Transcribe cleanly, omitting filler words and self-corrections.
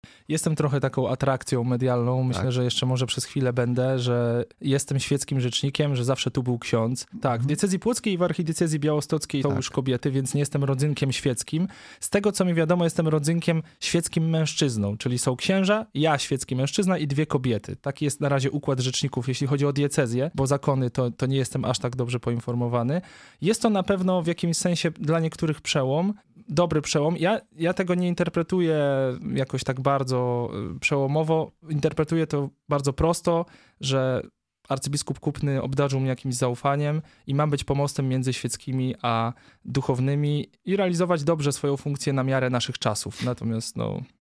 Jestem trochę taką atrakcją medialną. Myślę, że jeszcze może przez chwilę będę, że jestem świeckim rzecznikiem, że zawsze tu był ksiądz. Tak, w diecezji płockiej i w archidiecezji białostockiej są już kobiety, więc nie jestem rodzynkiem świeckim. Z tego, co mi wiadomo, jestem rodzynkiem świeckim mężczyzną, czyli są księża, ja świecki mężczyzna i 2 kobiety. Taki jest na razie układ rzeczników, jeśli chodzi o diecezję, bo zakony to nie jestem aż tak dobrze poinformowany. Jest to na pewno w jakimś sensie dla niektórych przełom, dobry przełom. Ja tego nie interpretuję jakoś tak bardzo przełomowo. Interpretuję to bardzo prosto, że arcybiskup Kupny obdarzył mnie jakimś zaufaniem i mam być pomostem między świeckimi a duchownymi i realizować dobrze swoją funkcję na miarę naszych czasów. Natomiast